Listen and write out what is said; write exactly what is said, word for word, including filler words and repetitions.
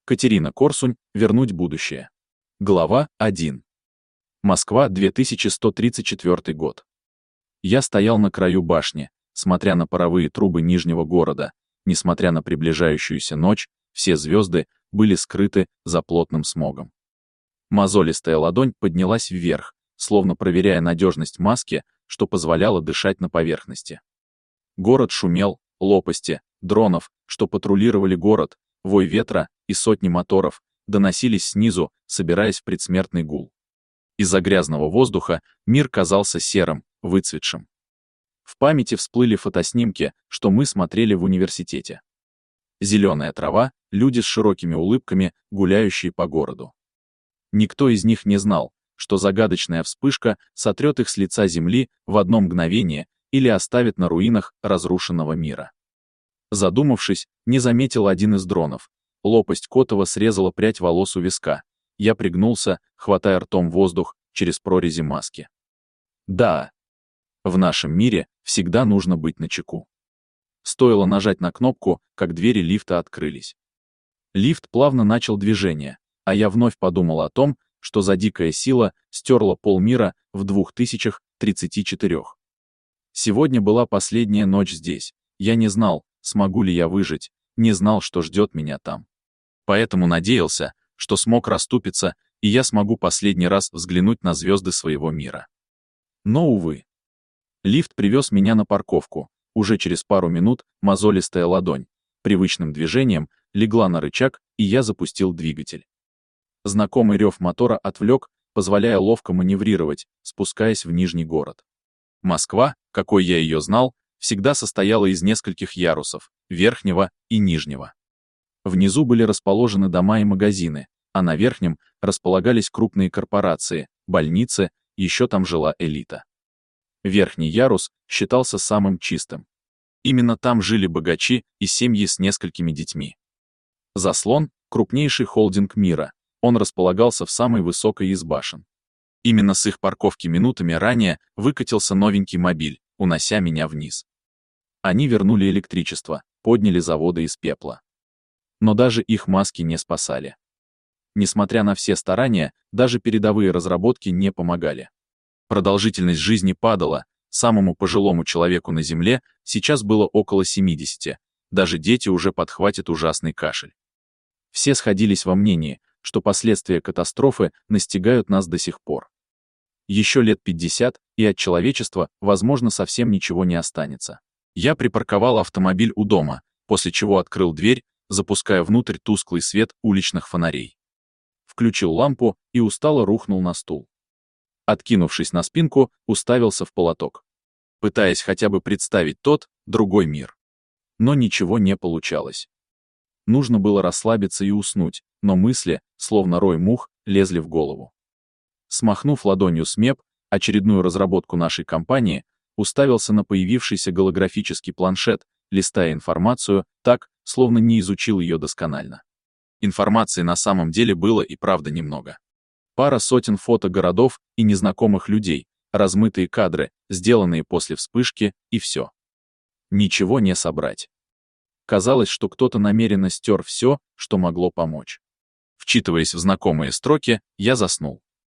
Катерина Корсунь. Вернуть будущее. Глава один. Москва, две тысячи сто тридцать четвёртый год. Я стоял на краю башни, смотря на паровые трубы Нижнего города. Несмотря на приближающуюся ночь, все звезды были скрыты за плотным смогом. Мозолистая ладонь поднялась вверх, словно проверяя надежность маски, что позволяло дышать на поверхности. Город шумел, лопасти, дронов, что патрулировали город, вой ветра и сотни моторов доносились снизу, собираясь в предсмертный гул. Из-за грязного воздуха мир казался серым, выцветшим. В памяти всплыли фотоснимки, что мы смотрели в университете. Зеленая трава, люди с широкими улыбками, гуляющие по городу. Никто из них не знал, что загадочная вспышка сотрет их с лица земли в одно мгновение или оставит на руинах разрушенного мира. Задумавшись, не заметил один из дронов. Лопасть Котова срезала прядь волос у виска. Я пригнулся, хватая ртом воздух через прорези маски. Да, в нашем мире всегда нужно быть начеку. Стоило нажать на кнопку, как двери лифта открылись. Лифт плавно начал движение, а я вновь подумал о том, что за дикая сила стерла полмира в двух тысячах тридцати четырёх. Сегодня была последняя ночь здесь. Я не знал, смогу ли я выжить, не знал, что ждет меня там. Поэтому надеялся, что смог расступиться, и я смогу последний раз взглянуть на звезды своего мира. Но, увы. Лифт привез меня на парковку. Уже через пару минут мозолистая ладонь привычным движением легла на рычаг, и я запустил двигатель. Знакомый рев мотора отвлек, позволяя ловко маневрировать, спускаясь в Нижний город. Москва, какой я ее знал, всегда состояла из нескольких ярусов, верхнего и нижнего. Внизу были расположены дома и магазины, а на верхнем располагались крупные корпорации, больницы, еще там жила элита. Верхний ярус считался самым чистым. Именно там жили богачи и семьи с несколькими детьми. Заслон — крупнейший холдинг мира, он располагался в самой высокой из башен. Именно с их парковки минутами ранее выкатился новенький мобиль, унося меня вниз. Они вернули электричество, подняли заводы из пепла. Но даже их маски не спасали. Несмотря на все старания, даже передовые разработки не помогали. Продолжительность жизни падала, самому пожилому человеку на Земле сейчас было около семидесяти, даже дети уже подхватят ужасный кашель. Все сходились во мнении, что последствия катастрофы настигают нас до сих пор. Еще лет пятьдесят, и от человечества, возможно, совсем ничего не останется. Я припарковал автомобиль у дома, после чего открыл дверь, запуская внутрь тусклый свет уличных фонарей. Включил лампу и устало рухнул на стул. Откинувшись на спинку, уставился в полоток, пытаясь хотя бы представить тот, другой мир. Но ничего не получалось. Нужно было расслабиться и уснуть, но мысли, словно рой мух, лезли в голову. Смахнув ладонью смеп, очередную разработку нашей компании, уставился на появившийся голографический планшет, листая информацию так, словно не изучил ее досконально. Информации на самом деле было и правда немного. Пара сотен фото городов и незнакомых людей, размытые кадры, сделанные после вспышки, и все. Ничего не собрать. Казалось, что кто-то намеренно стер все, что могло помочь. Вчитываясь в знакомые строки, я заснул.